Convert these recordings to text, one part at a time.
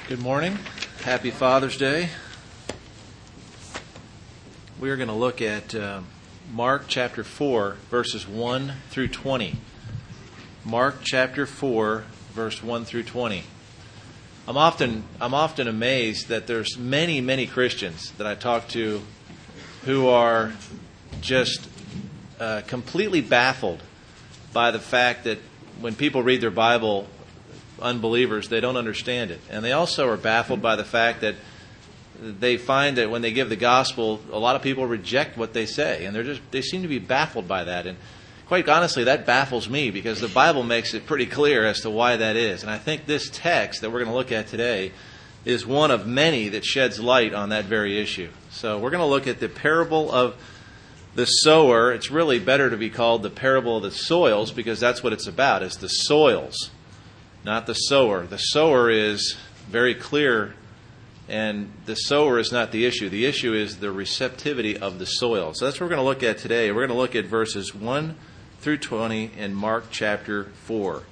Good morning. Happy Father's Day. We are going to look at Mark chapter 4, verses 1 through 20. Mark chapter 4, verse 1 through 20. I'm often amazed that there's many Christians that I talk to who are just completely baffled by the fact that when people read their Bible, unbelievers, they don't understand it. And they also are baffled by the fact that they find that when they give the gospel, a lot of people reject what they say. And they seem to be baffled by that. And quite honestly, that baffles me because the Bible makes it pretty clear as to why that is. And I think this text that we're going to look at today is one of many that sheds light on that very issue. So we're going to look at the parable of the sower. It's really better to be called the parable of the soils because that's what it's about, is the soils, not the sower. The sower is very clear, and the sower is not the issue. The issue is the receptivity of the soil. So that's what we're going to look at today. We're going to look at verses 1 through 20 in Mark chapter 4.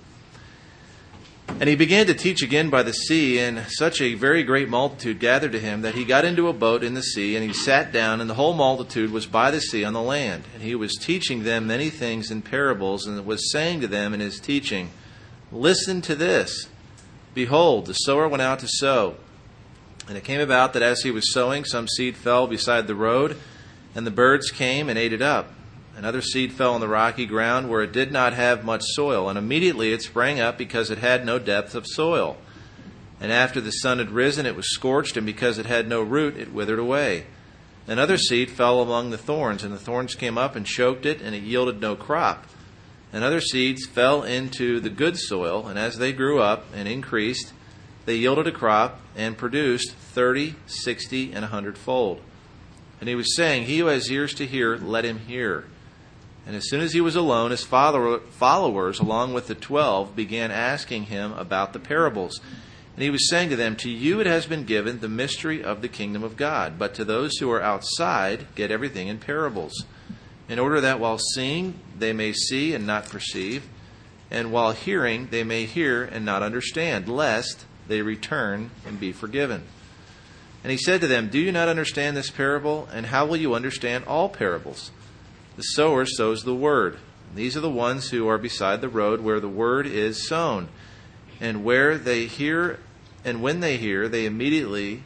And he began to teach again by the sea, and such a very great multitude gathered to him that he got into a boat in the sea, and he sat down, and the whole multitude was by the sea on the land. And he was teaching them many things in parables, and was saying to them in his teaching, "Listen to this. Behold, the sower went out to sow. And it came about that as he was sowing, some seed fell beside the road, and the birds came and ate it up. And other seed fell on the rocky ground where it did not have much soil, and immediately it sprang up because it had no depth of soil. And after the sun had risen, it was scorched, and because it had no root, it withered away. And other seed fell among the thorns, and the thorns came up and choked it, and it yielded no crop. And other seeds fell into the good soil, and as they grew up and increased, they yielded a crop and produced 30, 60, and 100-fold. And he was saying, He who has ears to hear, let him hear. And as soon as he was alone, his followers, along with the 12, began asking him about the parables. And he was saying to them, To you it has been given the mystery of the kingdom of God, but to those who are outside, get everything in parables, in order that while seeing they may see and not perceive, and while hearing they may hear and not understand, lest they return and be forgiven. And he said to them, Do you not understand this parable? And how will you understand all parables? The sower sows the word. These are the ones who are beside the road where the word is sown. And where they hear, and when they hear, then immediately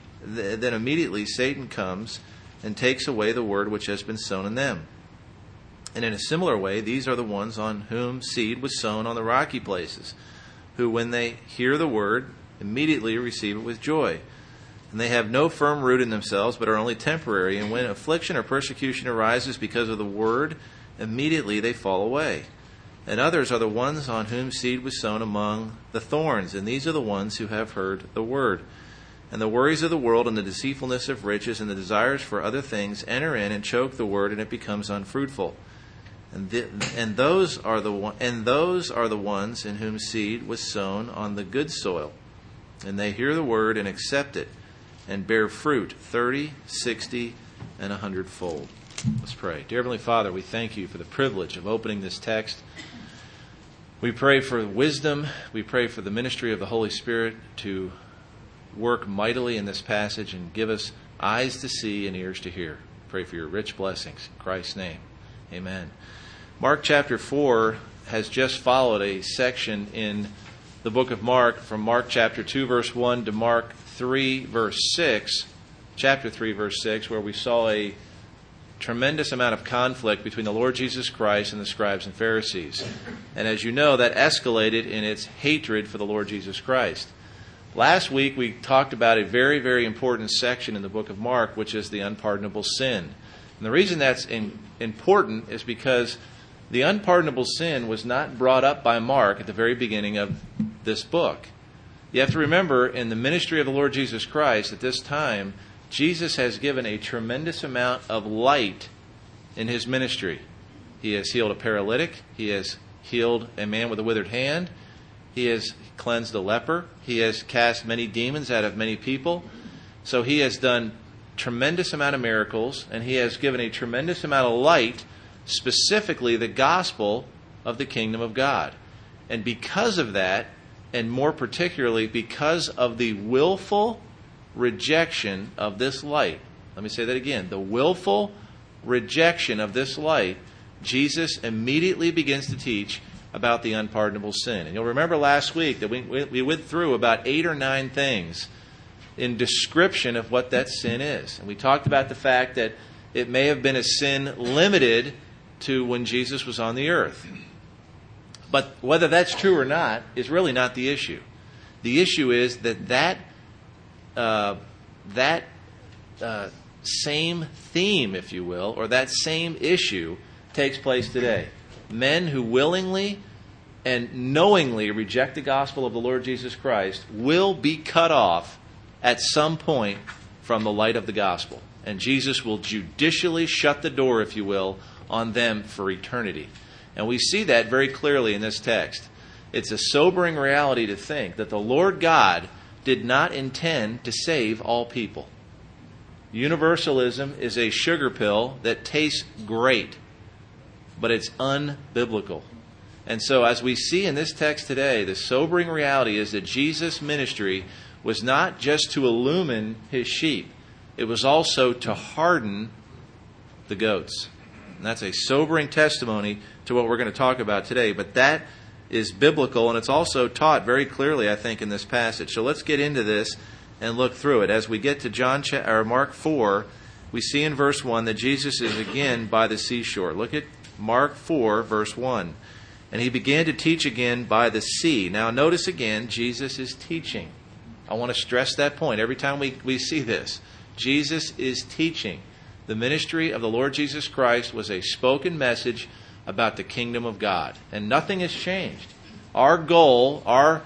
Satan comes and takes away the word which has been sown in them. And in a similar way, these are the ones on whom seed was sown on the rocky places, who when they hear the word, immediately receive it with joy. And they have no firm root in themselves, but are only temporary. And when affliction or persecution arises because of the word, immediately they fall away. And others are the ones on whom seed was sown among the thorns. And these are the ones who have heard the word. And the worries of the world and the deceitfulness of riches and the desires for other things enter in and choke the word, and it becomes unfruitful. And those are the ones in whom seed was sown on the good soil. And they hear the word and accept it, and bear fruit 30, 60, and 100-fold. Let's pray. Dear Heavenly Father, we thank you for the privilege of opening this text. We pray for wisdom. We pray for the ministry of the Holy Spirit to work mightily in this passage and give us eyes to see and ears to hear. Pray for your rich blessings. In Christ's name, amen. Mark chapter 4 has just followed a section in the book of Mark from Mark chapter 2, verse 1 to Mark 3, verse 6, chapter 3, verse 6, where we saw a tremendous amount of conflict between the Lord Jesus Christ and the scribes and Pharisees. And as you know, that escalated in its hatred for the Lord Jesus Christ. Last week, we talked about a very important section in the book of Mark, which is the unpardonable sin. And the reason that's important is because the unpardonable sin was not brought up by Mark at the very beginning of this book. You have to remember, in the ministry of the Lord Jesus Christ at this time, Jesus has given a tremendous amount of light in his ministry. He has healed a paralytic. He has healed a man with a withered hand. He has cleansed a leper. He has cast many demons out of many people. So he has done tremendous amount of miracles, and he has given a tremendous amount of light, specifically the gospel of the kingdom of God. And because of that, and more particularly because of the willful rejection of this light. Let me say that again. The willful rejection of this light, Jesus immediately begins to teach about the unpardonable sin. And you'll remember last week that we went through about 8 or 9 things in description of what that sin is. And we talked about the fact that it may have been a sin limited to when Jesus was on the earth. But whether that's true or not is really not the issue. The issue is that same theme, if you will, or that same issue takes place today. Men who willingly and knowingly reject the gospel of the Lord Jesus Christ will be cut off at some point from the light of the gospel. And Jesus will judicially shut the door, if you will, on them for eternity. And we see that very clearly in this text. It's a sobering reality to think that the Lord God did not intend to save all people. Universalism is a sugar pill that tastes great, but it's unbiblical. And so as we see in this text today, the sobering reality is that Jesus' ministry was not just to illumine his sheep, it was also to harden the goats. And that's a sobering testimony to what we're going to talk about today. But that is biblical, and it's also taught very clearly, I think, in this passage. So let's get into this and look through it. As we get to Mark 4, we see in verse 1 that Jesus is again by the seashore. Look at Mark 4, verse 1. And he began to teach again by the sea. Now notice again, Jesus is teaching. I want to stress that point every time we see this. Jesus is teaching. The ministry of the Lord Jesus Christ was a spoken message about the kingdom of God. And nothing has changed. Our goal,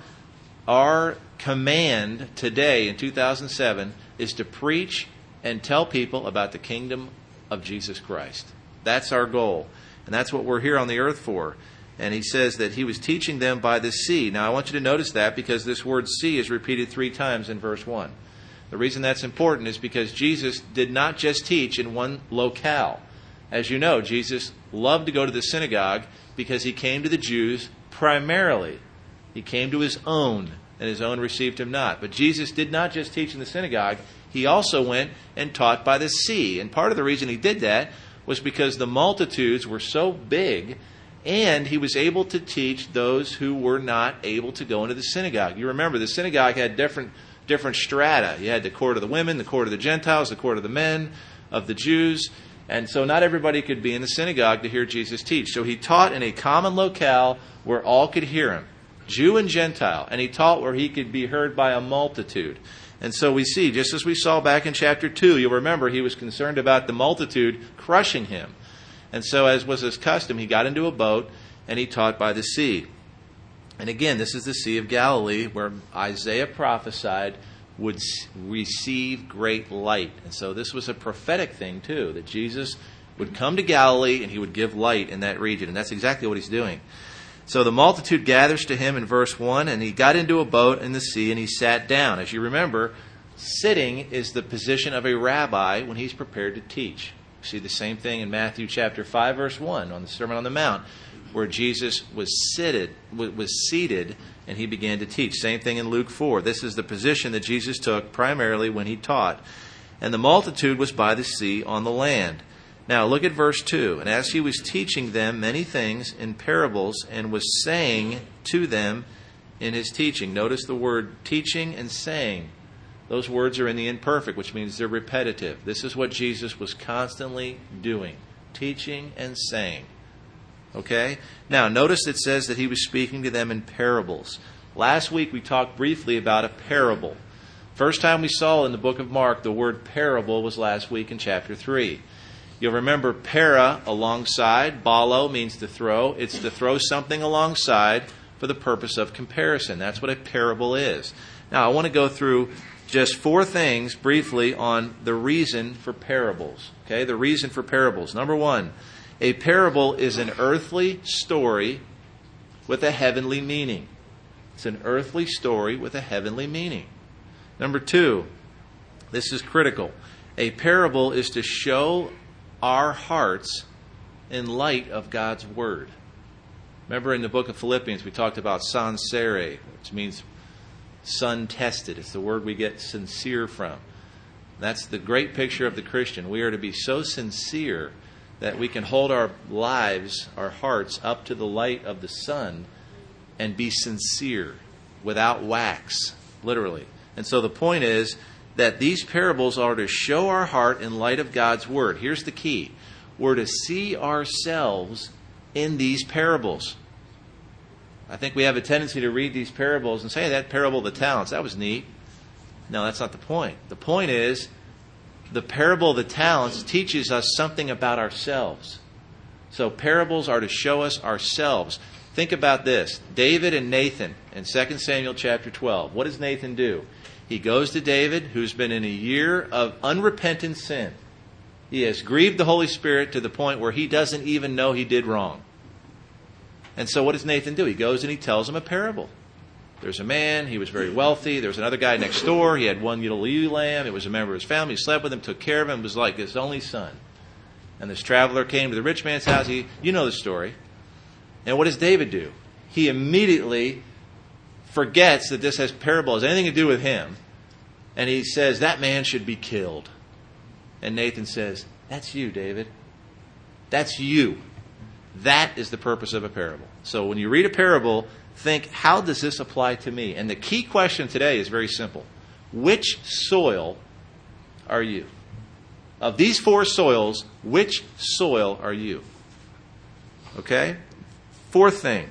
our command today in 2007 is to preach and tell people about the kingdom of Jesus Christ. That's our goal. And that's what we're here on the earth for. And he says that he was teaching them by the sea. Now I want you to notice that because this word sea is repeated 3 times in verse 1. The reason that's important is because Jesus did not just teach in one locale. As you know, Jesus loved to go to the synagogue because he came to the Jews primarily. He came to his own, and his own received him not. But Jesus did not just teach in the synagogue. He also went and taught by the sea. And part of the reason he did that was because the multitudes were so big, and he was able to teach those who were not able to go into the synagogue. You remember, the synagogue had different strata. You had the court of the women, the court of the Gentiles, the court of the men, of the Jews. And so not everybody could be in the synagogue to hear Jesus teach. So he taught in a common locale where all could hear him, Jew and Gentile. And he taught where he could be heard by a multitude. And so we see, just as we saw back in chapter 2, you'll remember he was concerned about the multitude crushing him. And so as was his custom, he got into a boat and he taught by the sea. And again, this is the Sea of Galilee where Isaiah prophesied would receive great light. And so this was a prophetic thing too, that Jesus would come to Galilee and he would give light in that region. And that's exactly what he's doing. So the multitude gathers to him in verse 1, and he got into a boat in the sea and he sat down. As you remember, sitting is the position of a rabbi when he's prepared to teach. You see the same thing in Matthew chapter 5, verse 1 on the Sermon on the Mount, where Jesus was seated and he began to teach. Same thing in Luke 4. This is the position that Jesus took primarily when he taught. And the multitude was by the sea on the land. Now look at verse 2. And as he was teaching them many things in parables and was saying to them in his teaching. Notice the word teaching and saying. Those words are in the imperfect, which means they're repetitive. This is what Jesus was constantly doing. Teaching and saying. Okay? Now, notice it says that he was speaking to them in parables. Last week we talked briefly about a parable. First time we saw in the book of Mark the word parable was last week in chapter 3. You'll remember para, alongside. Balo means to throw. It's to throw something alongside for the purpose of comparison. That's what a parable is. Now, I want to go through just 4 things briefly on the reason for parables. Okay, the reason for parables. Number 1, a parable is an earthly story with a heavenly meaning. It's an earthly story with a heavenly meaning. Number 2, this is critical. A parable is to show our hearts in light of God's Word. Remember in the book of Philippians, we talked about sancere, which means sun-tested. It's the word we get sincere from. That's the great picture of the Christian. We are to be so sincere that we can hold our lives, our hearts, up to the light of the sun and be sincere, without wax, literally. And so the point is that these parables are to show our heart in light of God's Word. Here's the key. We're to see ourselves in these parables. I think we have a tendency to read these parables and say, hey, that parable of the talents, that was neat. No, that's not the point. The point is, the parable of the talents teaches us something about ourselves. So parables are to show us ourselves. Think about this. David and Nathan in 2 Samuel chapter 12. What does Nathan do? He goes to David, who's been in a year of unrepentant sin. He has grieved the Holy Spirit to the point where he doesn't even know he did wrong. And so what does Nathan do? He goes and he tells him a parable. There's a man, he was very wealthy. There was another guy next door. He had one little ewe lamb. It was a member of his family. He slept with him, took care of him, was like his only son. And this traveler came to the rich man's house. You know the story. And what does David do? He immediately forgets that this parable has anything to do with him. And he says, that man should be killed. And Nathan says, that's you, David. That's you. That is the purpose of a parable. So when you read a parable, think, how does this apply to me? And the key question today is very simple. Which soil are you? Of these four soils, which soil are you? Okay? Third thing,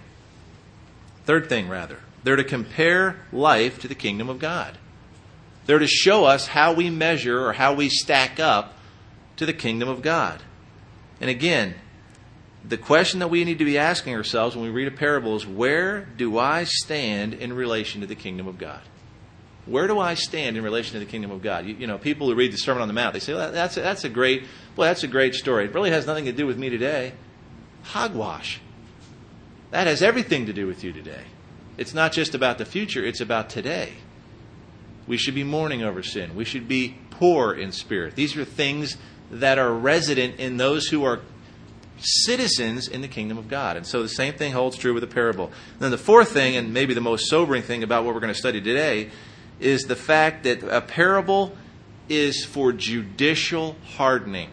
they're to compare life to the kingdom of God. They're to show us how we measure or how we stack up to the kingdom of God. And again, the question that we need to be asking ourselves when we read a parable is, where do I stand in relation to the kingdom of God? Where do I stand in relation to the kingdom of God? You know, people who read the Sermon on the Mount, they say, well, that's a great story. It really has nothing to do with me today. Hogwash. That has everything to do with you today. It's not just about the future, it's about today. We should be mourning over sin. We should be poor in spirit. These are things that are resident in those who are citizens in the kingdom of God. And so the same thing holds true with the parable. And then the fourth thing, and maybe the most sobering thing about what we're going to study today, is the fact that a parable is for judicial hardening.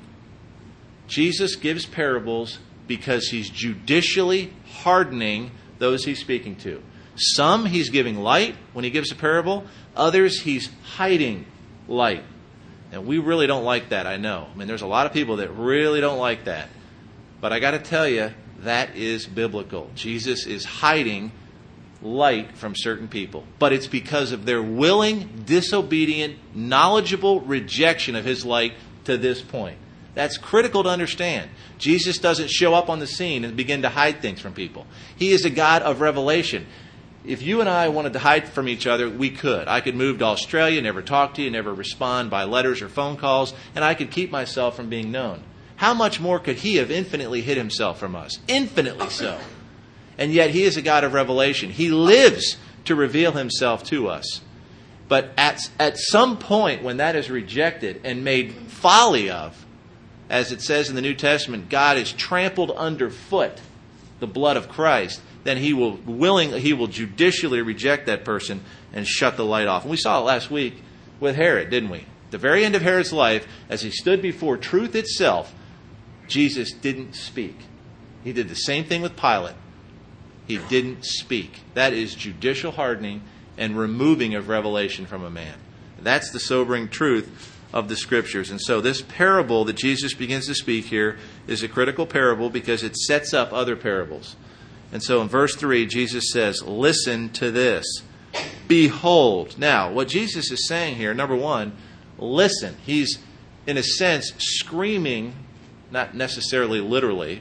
Jesus gives parables because he's judicially hardening those he's speaking to. Some he's giving light when he gives a parable. Others he's hiding light. And we really don't like that, I know. I mean, there's a lot of people that really don't like that. But I got to tell you, that is biblical. Jesus is hiding light from certain people. But it's because of their willing, disobedient, knowledgeable rejection of his light to this point. That's critical to understand. Jesus doesn't show up on the scene and begin to hide things from people. He is a God of revelation. If you and I wanted to hide from each other, we could. I could move to Australia, never talk to you, never respond by letters or phone calls, and I could keep myself from being known. How much more could he have infinitely hid himself from us? Infinitely so. And yet he is a God of revelation. He lives to reveal himself to us. But at some point when that is rejected and made folly of, as it says in the New Testament, God has trampled underfoot the blood of Christ, then he will judicially reject that person and shut the light off. And we saw it last week with Herod, didn't we? At the very end of Herod's life, as he stood before truth itself, Jesus didn't speak. He did the same thing with Pilate. He didn't speak. That is judicial hardening and removing of revelation from a man. That's the sobering truth of the Scriptures. And so this parable that Jesus begins to speak here is a critical parable because it sets up other parables. And so in verse 3, Jesus says, listen to this. Behold. Now, what Jesus is saying here, number one, listen. He's, in a sense, screaming, not necessarily literally,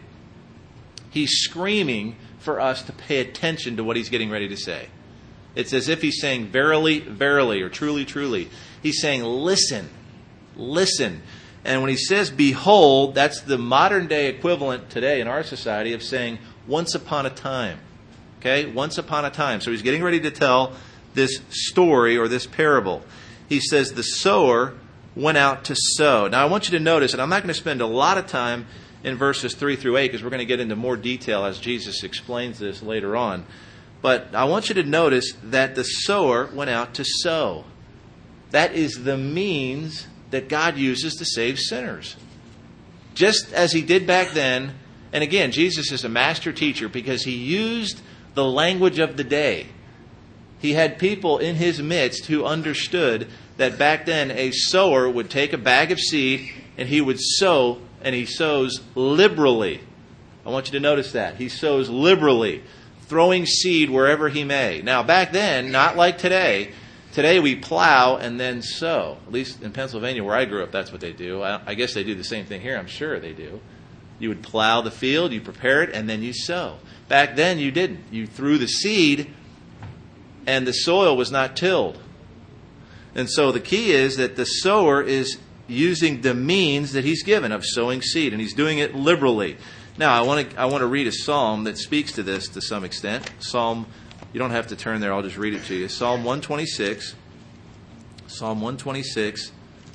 he's screaming for us to pay attention to what he's getting ready to say. It's as if he's saying, verily, verily, or truly, truly. He's saying, listen, listen. And when he says, behold, that's the modern day equivalent today in our society of saying, once upon a time. Okay? Once upon a time. So he's getting ready to tell this story or this parable. He says the sower went out to sow. Now I want you to notice, and I'm not going to spend a lot of time in verses 3 through 8 because we're going to get into more detail as Jesus explains this later on. But I want you to notice that the sower went out to sow. That is the means that God uses to save sinners. Just as he did back then, and again, Jesus is a master teacher because he used the language of the day. He had people in his midst who understood that back then a sower would take a bag of seed and he would sow, and he sows liberally. I want you to notice that. He sows liberally, throwing seed wherever he may. Now, back then, not like today. Today we plow and then sow. At least in Pennsylvania where I grew up, that's what they do. I guess they do the same thing here. I'm sure they do. You would plow the field, you prepare it, and then you sow. Back then you didn't. You threw the seed and the soil was not tilled. And so the key is that the sower is using the means that he's given of sowing seed, and he's doing it liberally. Now, I want to read a psalm that speaks to this to some extent. Psalm, you don't have to turn there, I'll just read it to you. Psalm 126. Psalm 126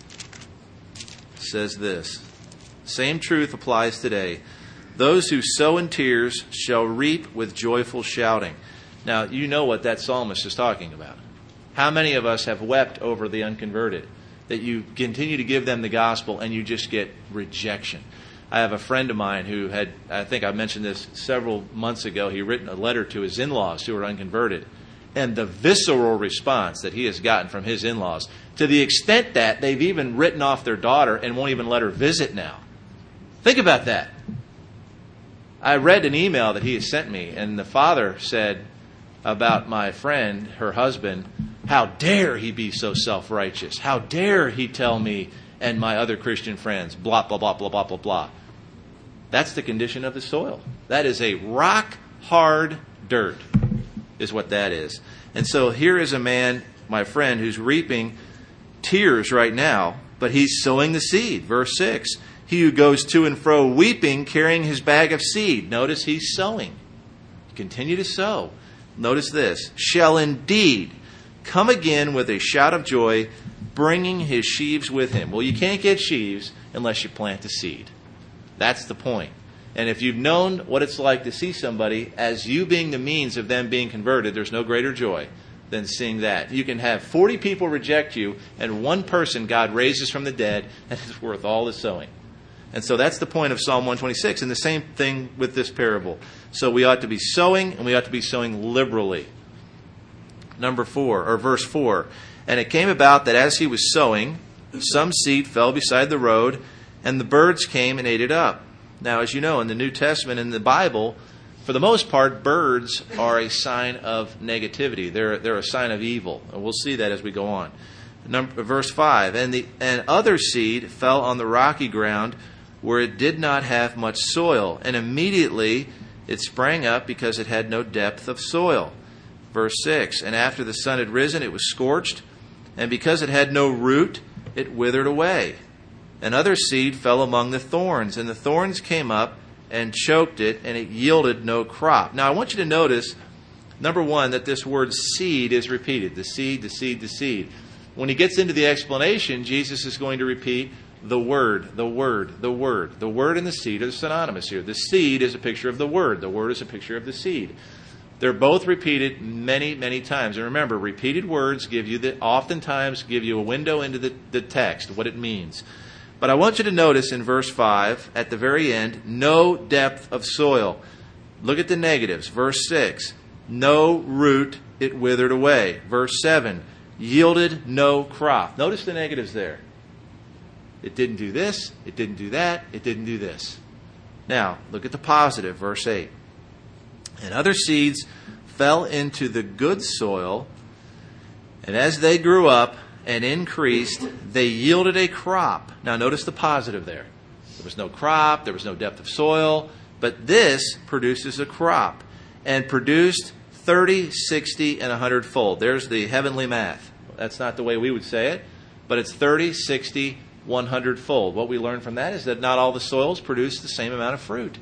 says this. Same truth applies today. Those who sow in tears shall reap with joyful shouting. Now, you know what that psalmist is talking about. How many of us have wept over the unconverted? That you continue to give them the gospel and you just get rejection. I have a friend of mine who had, I think I mentioned this several months ago, he written a letter to his in-laws who were unconverted. And the visceral response that he has gotten from his in-laws, to the extent that they've even written off their daughter and won't even let her visit now. Think about that. I read an email that he had sent me, and the father said about my friend, her husband, how dare he be so self-righteous? How dare he tell me and my other Christian friends, blah, blah, blah, blah, blah, blah, blah. That's the condition of the soil. That is a rock-hard dirt, is what that is. And so here is a man, my friend, who's reaping tears right now, but he's sowing the seed. Verse 6, he who goes to and fro weeping, carrying his bag of seed. Notice he's sowing. Continue to sow. Notice this, shall indeed come again with a shout of joy, bringing his sheaves with him. Well, you can't get sheaves unless you plant the seed. That's the point. And if you've known what it's like to see somebody as you being the means of them being converted, there's no greater joy than seeing that. You can have 40 people reject you and one person God raises from the dead, and it's worth all the sowing. And so that's the point of Psalm 126, and the same thing with this parable. So we ought to be sowing, and we ought to be sowing liberally. Verse 4. And it came about that as he was sowing, some seed fell beside the road, and the birds came and ate it up. Now, as you know, in the New Testament, in the Bible, for the most part, birds are a sign of negativity. They're a sign of evil. And we'll see that as we go on. Verse 5. And other seed fell on the rocky ground where it did not have much soil. And immediately it sprang up because it had no depth of soil. Verse 6. And after the sun had risen, it was scorched. And because it had no root, it withered away. And other seed fell among the thorns. And the thorns came up and choked it, and it yielded no crop. Now, I want you to notice, number one, that this word seed is repeated. The seed, the seed, the seed. When he gets into the explanation, Jesus is going to repeat the word, the word, the word. The word and the seed are synonymous here. The seed is a picture of the word. The word is a picture of the seed. They're both repeated many, many times. And remember, repeated words oftentimes give you a window into the text, what it means. But I want you to notice in verse 5, at the very end, no depth of soil. Look at the negatives. Verse 6, no root, it withered away. Verse 7, yielded no crop. Notice the negatives there. It didn't do this, it didn't do that, it didn't do this. Now, look at the positive, verse 8. And other seeds fell into the good soil, and as they grew up and increased, they yielded a crop. Now notice the positive there. There was no crop, there was no depth of soil, but this produces a crop, and produced 30, 60, and 100-fold. There's the heavenly math. That's not the way we would say it, but it's 30, 60, 100-fold. What we learn from that is that not all the soils produce the same amount of fruit.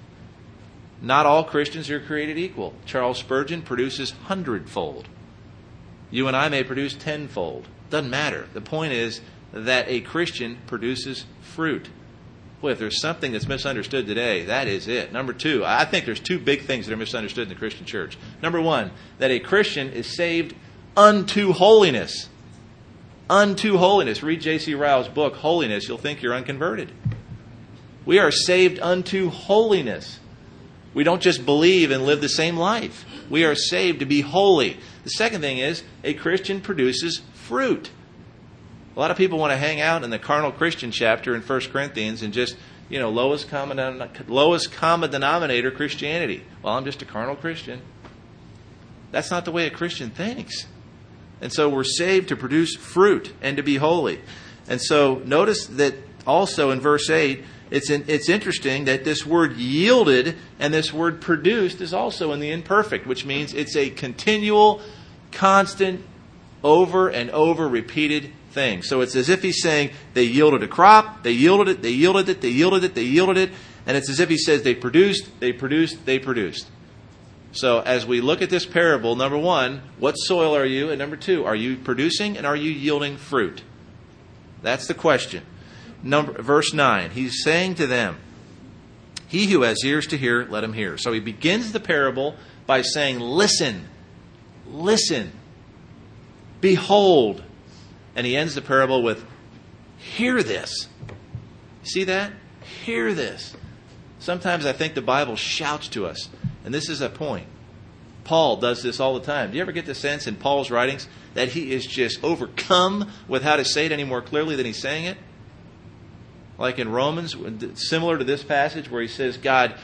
Not all Christians are created equal. Charles Spurgeon produces 100-fold. You and I may produce 10-fold. Doesn't matter. The point is that a Christian produces fruit. Boy, if there's something that's misunderstood today, that is it. Number two, I think there's two big things that are misunderstood in the Christian church. Number one, that a Christian is saved unto holiness. Unto holiness. Read J.C. Ryle's book, Holiness. You'll think you're unconverted. We are saved unto holiness. We don't just believe and live the same life. We are saved to be holy. The second thing is, a Christian produces fruit. A lot of people want to hang out in the carnal Christian chapter in 1 Corinthians and just, lowest common denominator Christianity. Well, I'm just a carnal Christian. That's not the way a Christian thinks. And so we're saved to produce fruit and to be holy. And so notice that also in verse 8, it's interesting that this word yielded and this word produced is also in the imperfect, which means it's a continual, constant, over and over repeated thing. So it's as if he's saying they yielded a crop, they yielded it, they yielded it, they yielded it, they yielded it, and it's as if he says they produced, they produced, they produced. So as we look at this parable, number one, what soil are you? And number two, are you producing and are you yielding fruit? That's the question. Verse 9, he's saying to them, he who has ears to hear, let him hear. So he begins the parable by saying, listen, listen, behold. And he ends the parable with, hear this. See that? Hear this. Sometimes I think the Bible shouts to us. And this is a point. Paul does this all the time. Do you ever get the sense in Paul's writings that he is just overcome with how to say it any more clearly than he's saying it? Like in Romans, similar to this passage where he says God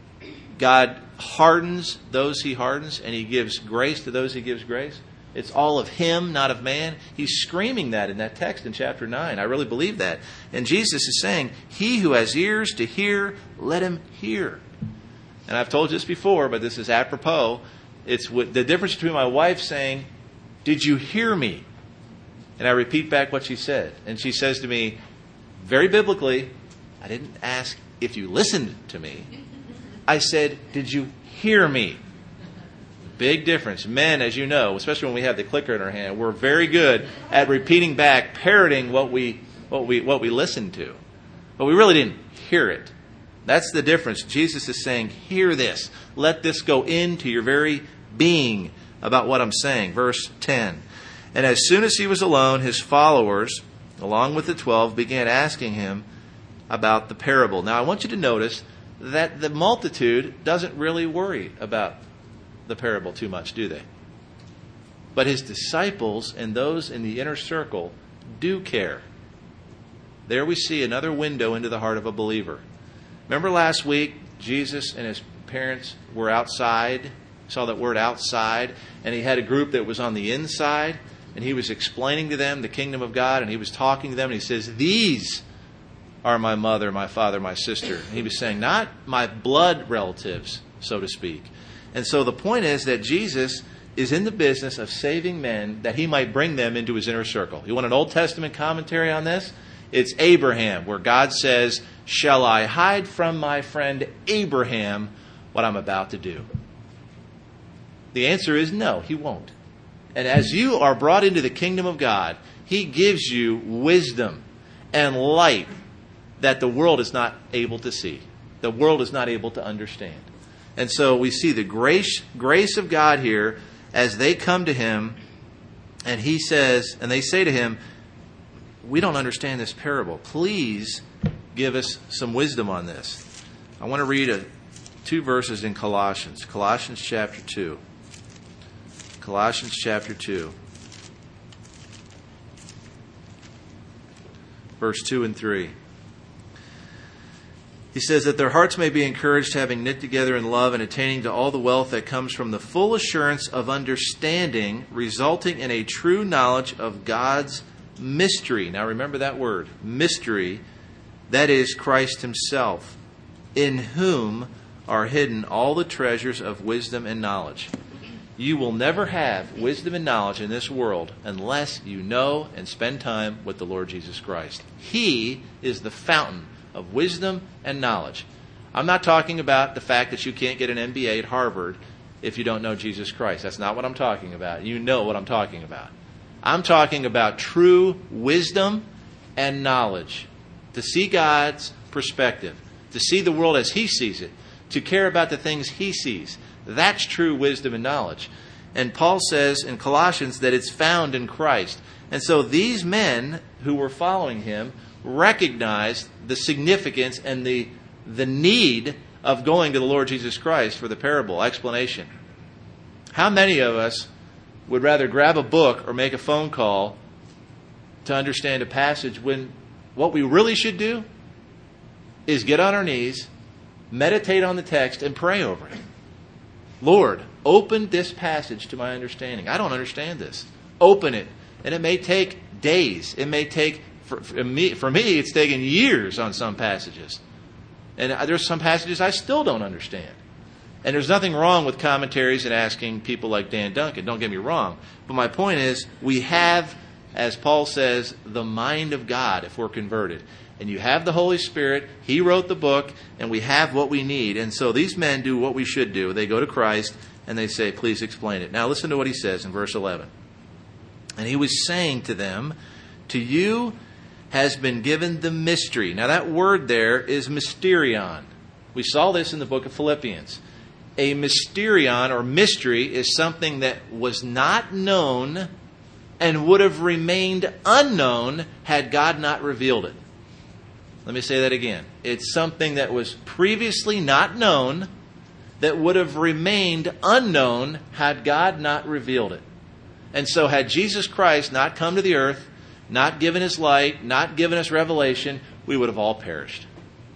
hardens those he hardens and he gives grace to those he gives grace. It's all of him, not of man. He's screaming that in that text in chapter 9. I really believe that. And Jesus is saying, he who has ears to hear, let him hear. And I've told you this before, but this is apropos. It's the difference between my wife saying, did you hear me? And I repeat back what she said. And she says to me, very biblically, I didn't ask if you listened to me. I said, did you hear me? Big difference. Men, as you know, especially when we have the clicker in our hand, we're very good at repeating back, parroting what we listened to. But we really didn't hear it. That's the difference. Jesus is saying, hear this. Let this go into your very being about what I'm saying. Verse 10. And as soon as he was alone, his followers, along with the 12, began asking him about the parable. Now, I want you to notice that the multitude doesn't really worry about the parable too much, do they? But his disciples and those in the inner circle do care. There we see another window into the heart of a believer. Remember last week, Jesus and his parents were outside, saw that word outside, and he had a group that was on the inside, and he was explaining to them the kingdom of God, and he was talking to them, and he says, these are my mother, my father, my sister. And he was saying, not my blood relatives, so to speak. And so the point is that Jesus is in the business of saving men that he might bring them into his inner circle. You want an Old Testament commentary on this? It's Abraham, where God says, shall I hide from my friend Abraham what I'm about to do? The answer is no, he won't. And as you are brought into the kingdom of God, he gives you wisdom and light that the world is not able to see. The world is not able to understand. And so we see the grace of God here as they come to him, and he says, and they say to him, we don't understand this parable. Please give us some wisdom on this. I want to read two verses in Colossians. Colossians chapter 2. Colossians chapter 2. Verse 2 and 3. He says that their hearts may be encouraged, having knit together in love and attaining to all the wealth that comes from the full assurance of understanding, resulting in a true knowledge of God's mystery. Now remember that word, mystery. That is Christ himself, in whom are hidden all the treasures of wisdom and knowledge. You will never have wisdom and knowledge in this world unless you know and spend time with the Lord Jesus Christ. He is the fountain of wisdom and knowledge. I'm not talking about the fact that you can't get an MBA at Harvard if you don't know Jesus Christ. That's not what I'm talking about. You know what I'm talking about. I'm talking about true wisdom and knowledge. To see God's perspective, to see the world as He sees it, to care about the things He sees. That's true wisdom and knowledge. And Paul says in Colossians that it's found in Christ. And so these men who were following him recognized the significance and the need of going to the Lord Jesus Christ for the parable explanation. How many of us would rather grab a book or make a phone call to understand a passage when what we really should do is get on our knees, meditate on the text, and pray over it? Lord, open this passage to my understanding. I don't understand this. Open it. And it may take days. It may take, for me, it's taken years on some passages. And there's some passages I still don't understand. And there's nothing wrong with commentaries and asking people like Dan Duncan. Don't get me wrong. But my point is, we have, as Paul says, the mind of God if we're converted. And you have the Holy Spirit. He wrote the book, and we have what we need. And so these men do what we should do. They go to Christ, and they say, please explain it. Now listen to what he says in verse 11. And he was saying to them, to you has been given the mystery. Now that word there is mysterion. We saw this in the book of Philippians. A mysterion or mystery is something that was not known and would have remained unknown had God not revealed it. Let me say that again. It's something that was previously not known that would have remained unknown had God not revealed it. And so had Jesus Christ not come to the earth, not given His light, not given us revelation, we would have all perished.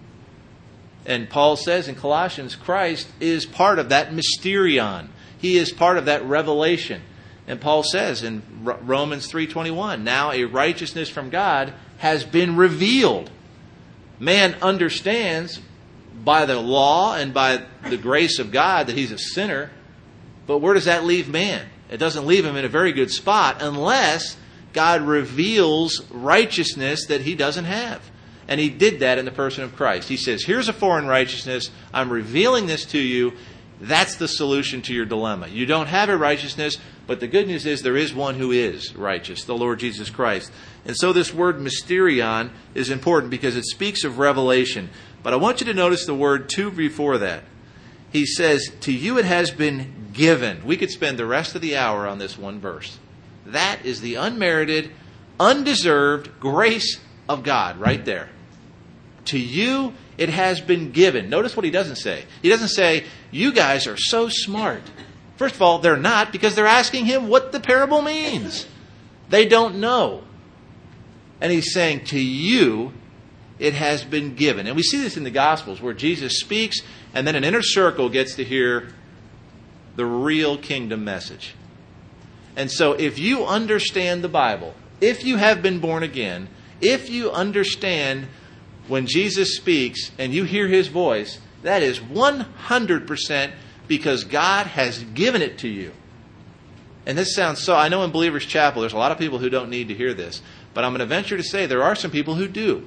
And Paul says in Colossians, Christ is part of that mysterion. He is part of that revelation. And Paul says in Romans 3:21, now a righteousness from God has been revealed. Man understands by the law and by the grace of God that he's a sinner. But where does that leave man? It doesn't leave him in a very good spot unless God reveals righteousness that he doesn't have. And He did that in the person of Christ. He says, here's a foreign righteousness. I'm revealing this to you. That's the solution to your dilemma. You don't have a righteousness, but the good news is there is one who is righteous, the Lord Jesus Christ. And so this word mysterion is important because it speaks of revelation. But I want you to notice the word to before that. He says, to you it has been given. We could spend the rest of the hour on this one verse. That is the unmerited, undeserved grace of God right there. To you it has been given. Notice what he doesn't say. He doesn't say, you guys are so smart. First of all, they're not, because they're asking him what the parable means. They don't know. And he's saying, to you it has been given. And we see this in the Gospels where Jesus speaks and then an inner circle gets to hear the real kingdom message. And so if you understand the Bible, if you have been born again, if you understand when Jesus speaks and you hear His voice, that is 100% because God has given it to you. And this sounds so, I know in Believers Chapel there's a lot of people who don't need to hear this, but I'm going to venture to say there are some people who do.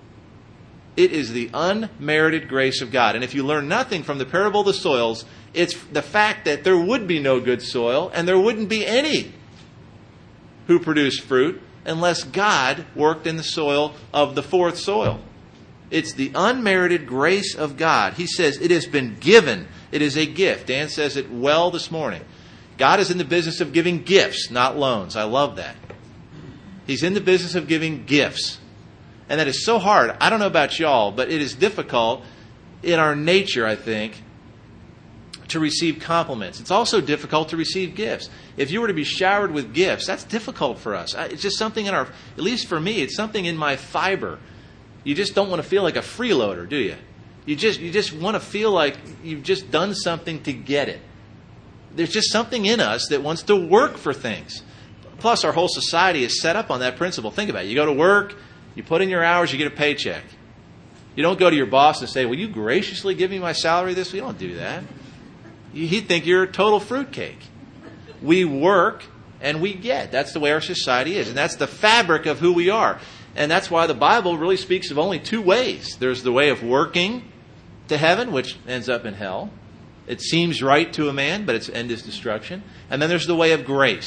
It is the unmerited grace of God. And if you learn nothing from the parable of the soils, it's the fact that there would be no good soil and there wouldn't be any who produced fruit unless God worked in the soil of the fourth soil. It's the unmerited grace of God. He says it has been given. It is a gift. Dan says it well this morning. God is in the business of giving gifts, not loans. I love that. He's in the business of giving gifts. And that is so hard. I don't know about y'all, but it is difficult in our nature, I think, to receive compliments. It's also difficult to receive gifts. If you were to be showered with gifts, that's difficult for us. It's just something in our, at least for me, it's something in my fiber. You just don't want to feel like a freeloader, do you? You just want to feel like you've just done something to get it. There's just something in us that wants to work for things. Plus, our whole society is set up on that principle. Think about it. You go to work, you put in your hours, you get a paycheck. You don't go to your boss and say, will you graciously give me my salary this week? You don't do that. He'd think you're a total fruitcake. We work and we get. That's the way our society is. And that's the fabric of who we are. And that's why the Bible really speaks of only two ways. There's the way of working to heaven, which ends up in hell. It seems right to a man, but its end is destruction. And then there's the way of grace,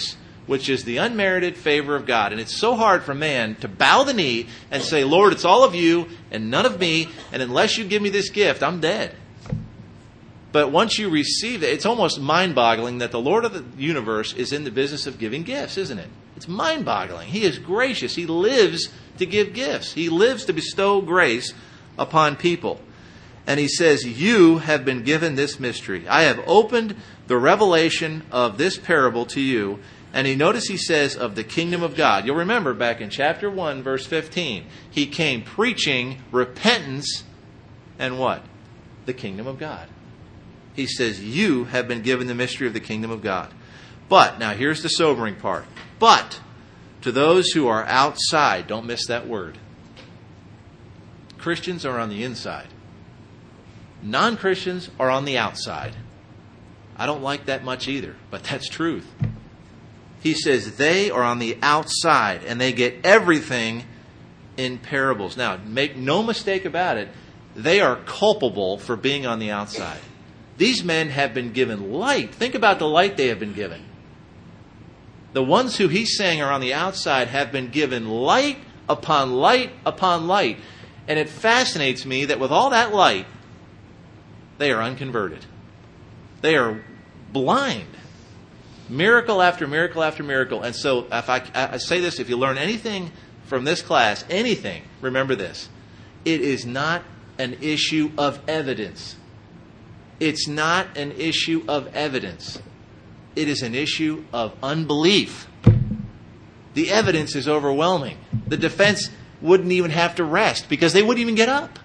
which is the unmerited favor of God. And it's so hard for man to bow the knee and say, Lord, it's all of you and none of me, and unless you give me this gift, I'm dead. But once you receive it, it's almost mind-boggling that the Lord of the universe is in the business of giving gifts, isn't it? It's mind-boggling. He is gracious. He lives to give gifts. He lives to bestow grace upon people. And he says, you have been given this mystery. I have opened the revelation of this parable to you. And he says, of the kingdom of God. You'll remember back in chapter 1, verse 15, he came preaching repentance and what? The kingdom of God. He says, you have been given the mystery of the kingdom of God. But, now here's the sobering part. But, to those who are outside, don't miss that word. Christians are on the inside. Non-Christians are on the outside. I don't like that much either, but that's truth. He says they are on the outside and they get everything in parables. Now, make no mistake about it, they are culpable for being on the outside. These men have been given light. Think about the light they have been given. The ones who he's saying are on the outside have been given light upon light upon light. And it fascinates me that with all that light, they are unconverted. They are blind. Miracle after miracle after miracle. And so if I say this, if you learn anything from this class, anything, remember this. It is not an issue of evidence. It's not an issue of evidence. It is an issue of unbelief. The evidence is overwhelming. The defense wouldn't even have to rest because they wouldn't even get up.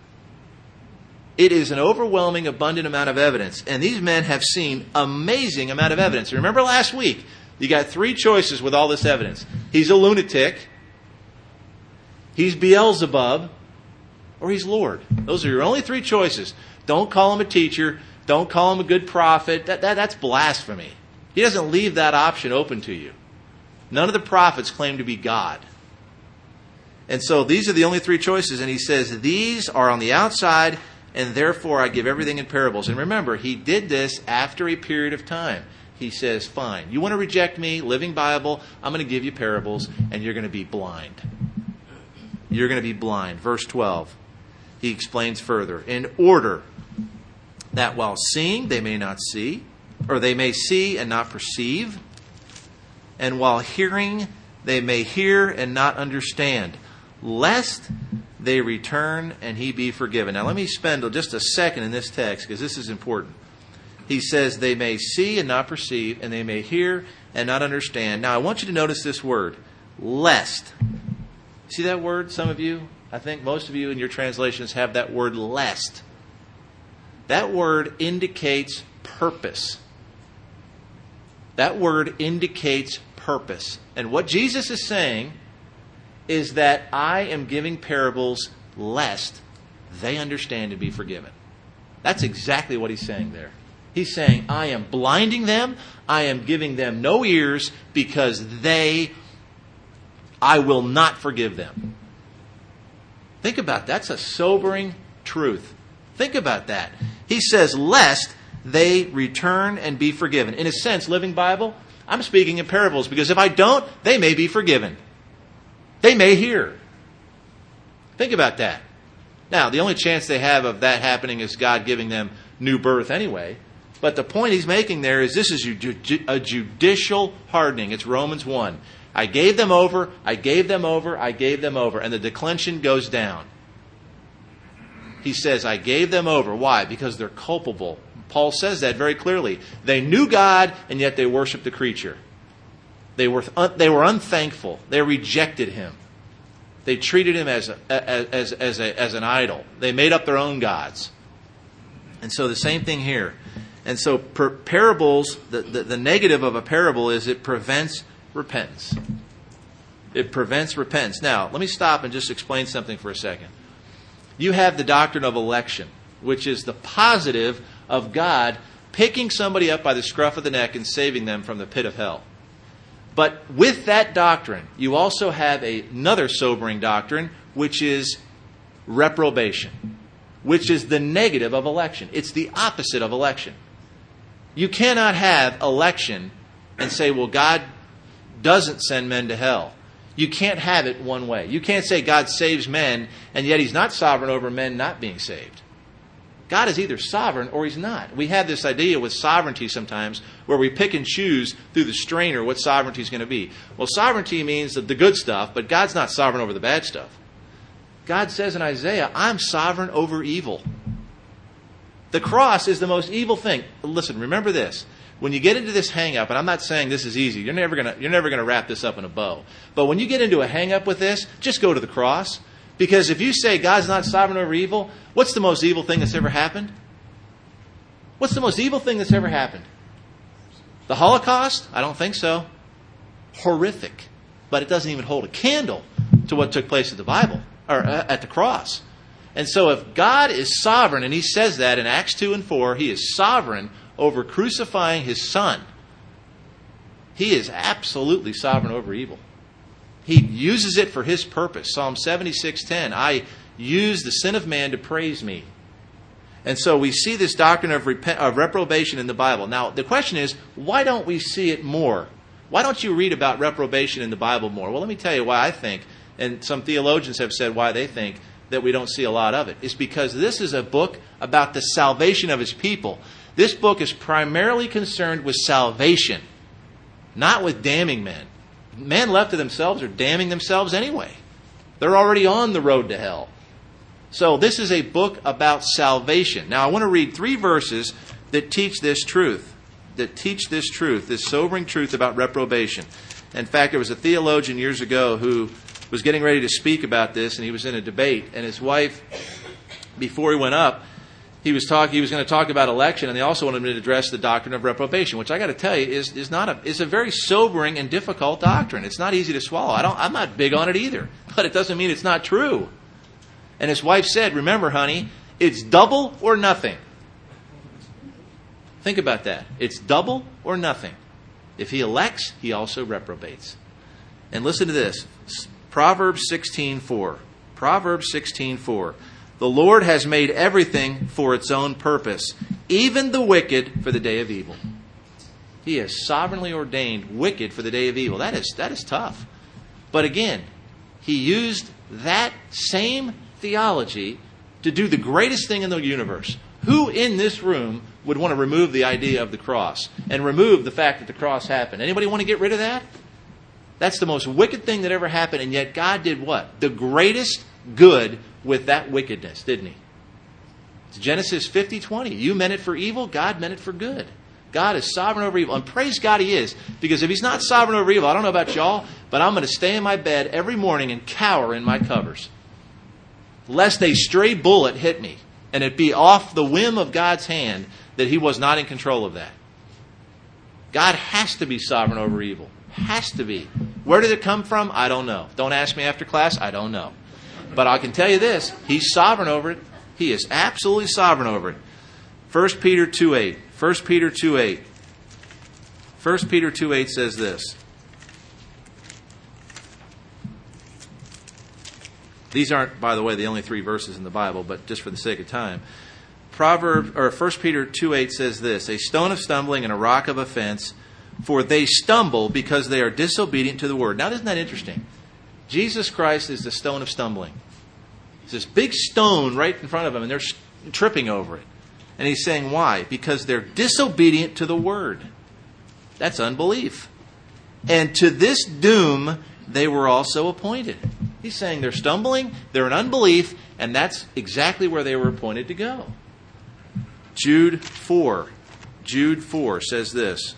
It is an overwhelming, abundant amount of evidence. And these men have seen amazing amount of evidence. Remember last week, you got 3 choices with all this evidence. He's a lunatic, he's Beelzebub, or he's Lord. Those are your only 3 choices. Don't call him a teacher. Don't call him a good prophet. That's blasphemy. He doesn't leave that option open to you. None of the prophets claim to be God. And so these are the only 3 choices. And he says, these are on the outside, and therefore I give everything in parables. And remember, he did this after a period of time. He says, fine, you want to reject me, Living Bible, I'm going to give you parables, and you're going to be blind. You're going to be blind. Verse 12, he explains further, in order that while seeing they may not see, or they may see and not perceive, and while hearing they may hear and not understand, lest they return and he be forgiven. Now let me spend just a second in this text because this is important. He says they may see and not perceive, and they may hear and not understand. Now I want you to notice this word, lest. See that word, some of you? I think most of you in your translations have that word lest. That word indicates purpose. That word indicates purpose. And what Jesus is saying is that I am giving parables lest they understand and be forgiven. That's exactly what he's saying there. He's saying, I am blinding them. I am giving them no ears because I will not forgive them. Think about that. That's a sobering truth. Think about that. He says, lest they return and be forgiven. In a sense, Living Bible, I'm speaking in parables because if I don't, they may be forgiven. They may hear. Think about that. Now, the only chance they have of that happening is God giving them new birth anyway. But the point he's making there is this is a judicial hardening. It's Romans 1. I gave them over, I gave them over, I gave them over. And the declension goes down. He says, I gave them over. Why? Because they're culpable. Paul says that very clearly. They knew God, and yet they worshiped the creature. They were unthankful. They rejected him. They treated him as an idol. They made up their own gods. And so the same thing here. And so parables, the negative of a parable is it prevents repentance. It prevents repentance. Now, let me stop and just explain something for a second. You have the doctrine of election, which is the positive of God picking somebody up by the scruff of the neck and saving them from the pit of hell. But with that doctrine, you also have another sobering doctrine, which is reprobation, which is the negative of election. It's the opposite of election. You cannot have election and say, well, God doesn't send men to hell. You can't have it one way. You can't say God saves men, and yet He's not sovereign over men not being saved. God is either sovereign or He's not. We have this idea with sovereignty sometimes where we pick and choose through the strainer what sovereignty is going to be. Well, sovereignty means the good stuff, but God's not sovereign over the bad stuff. God says in Isaiah, I'm sovereign over evil. The cross is the most evil thing. Listen, remember this. When you get into this hang-up, and I'm not saying this is easy, you're never gonna wrap this up in a bow. But when you get into a hang-up with this, just go to the cross. Because if you say God's not sovereign over evil, what's the most evil thing that's ever happened? What's the most evil thing that's ever happened? The Holocaust? I don't think so. Horrific. But it doesn't even hold a candle to what took place at the Bible, or at the cross. And so if God is sovereign, and He says that in Acts 2 and 4, He is sovereign over crucifying His Son. He is absolutely sovereign over evil. He uses it for His purpose. Psalm 76:10, I use the sin of man to praise me. And so we see this doctrine of reprobation in the Bible. Now, the question is, why don't we see it more? Why don't you read about reprobation in the Bible more? Well, let me tell you why I think, and some theologians have said why they think that we don't see a lot of it. It's because this is a book about the salvation of His people. This book is primarily concerned with salvation, not with damning men. Men left to themselves are damning themselves anyway. They're already on the road to hell. So this is a book about salvation. Now I want to read 3 verses that teach this truth. This sobering truth about reprobation. In fact, there was a theologian years ago who was getting ready to speak about this, and he was in a debate, and his wife, before he went up, he was going to talk about election, and they also wanted him to address the doctrine of reprobation, which I got to tell you is a very sobering and difficult doctrine. It's not easy to swallow. I'm not big on it either, but it doesn't mean it's not true. And his wife said, "Remember, honey, it's double or nothing." Think about that. It's double or nothing. If He elects, He also reprobates. And listen to this, Proverbs 16:4. Proverbs 16:4. The Lord has made everything for its own purpose, even the wicked for the day of evil. He has sovereignly ordained wicked for the day of evil. That is tough. But again, He used that same theology to do the greatest thing in the universe. Who in this room would want to remove the idea of the cross and remove the fact that the cross happened? Anybody want to get rid of that? That's the most wicked thing that ever happened, and yet God did what? The greatest good with that wickedness, didn't He? It's Genesis 50:20. You meant it for evil, God meant it for good. God is sovereign over evil. And praise God He is. Because if He's not sovereign over evil, I don't know about y'all, but I'm going to stay in my bed every morning and cower in my covers. Lest a stray bullet hit me. And it be off the whim of God's hand that He was not in control of that. God has to be sovereign over evil. Has to be. Where did it come from? I don't know. Don't ask me after class. I don't know. But I can tell you this. He's sovereign over it. He is absolutely sovereign over it. 1 Peter 2:8. 1 Peter 2:8. 1 Peter 2:8 says this. These aren't, by the way, the only 3 verses in the Bible, but just for the sake of time. 1 Peter 2:8 says this, a stone of stumbling and a rock of offense, for they stumble because they are disobedient to the word. Now, isn't that interesting? Jesus Christ is the stone of stumbling. It's this big stone right in front of them, and they're tripping over it. And He's saying, why? Because they're disobedient to the word. That's unbelief. And to this doom they were also appointed. He's saying they're stumbling, they're in unbelief, and that's exactly where they were appointed to go. Jude 4 says this.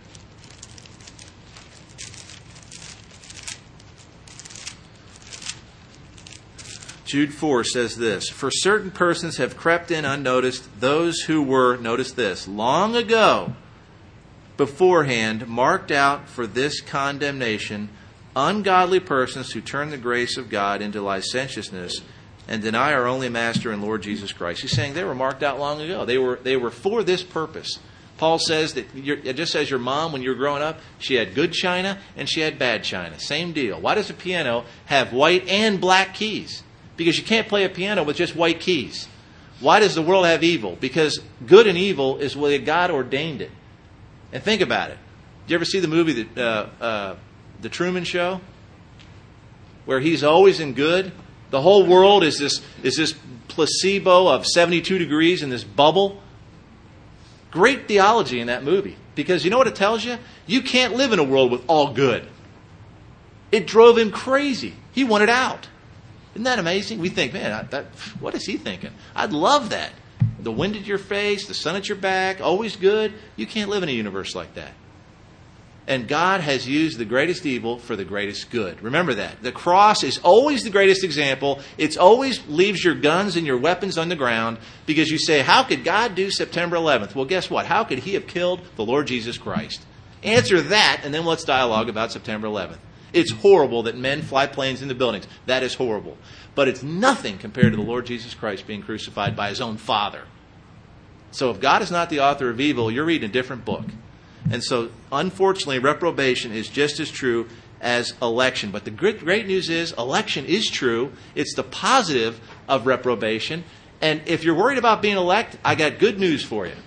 Jude 4 says this, for certain persons have crept in unnoticed, those who were, notice this, long ago, beforehand, marked out for this condemnation, ungodly persons who turn the grace of God into licentiousness and deny our only Master and Lord Jesus Christ. He's saying they were marked out long ago. They were for this purpose. Paul says that just as your mom, when you were growing up, she had good china and she had bad china. Same deal. Why does a piano have white and black keys? Because you can't play a piano with just white keys. Why does the world have evil? Because good and evil is the way God ordained it. And think about it. Did you ever see the movie The Truman Show, where he's always in good. The whole world is this placebo of 72 degrees in this bubble. Great theology in that movie. Because you know what it tells you? You can't live in a world with all good. It drove him crazy. He wanted out. Isn't that amazing? We think, man, what is he thinking? I'd love that. The wind at your face, the sun at your back, always good. You can't live in a universe like that. And God has used the greatest evil for the greatest good. Remember that. The cross is always the greatest example. It always leaves your guns and your weapons on the ground because you say, how could God do September 11th? Well, guess what? How could he have killed the Lord Jesus Christ? Answer that, and then let's dialogue about September 11th. It's horrible that men fly planes into buildings. That is horrible. But it's nothing compared to the Lord Jesus Christ being crucified by his own Father. So if God is not the author of evil, you're reading a different book. And so, unfortunately, reprobation is just as true as election. But the great news is election is true. It's the positive of reprobation. And if you're worried about being elect, I got good news for you.